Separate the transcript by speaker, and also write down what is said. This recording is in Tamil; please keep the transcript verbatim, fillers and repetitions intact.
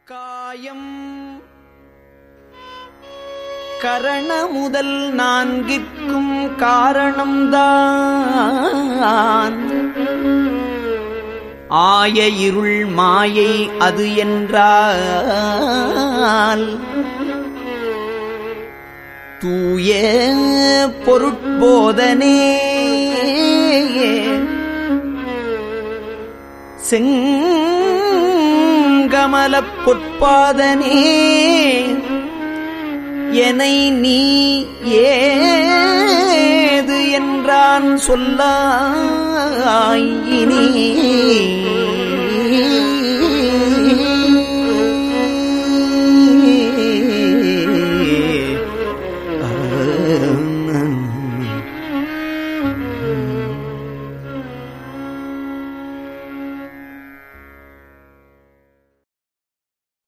Speaker 1: காயம் கரண முதல் நான்கிற்கும் காரணம்தான். ஆய இருள் மாயை அது என்றால் தூய பொருட்போதனே செங்கமலப் பொற்பாதனே எனை நீ ஏது என்றான் சொல்லாயினே.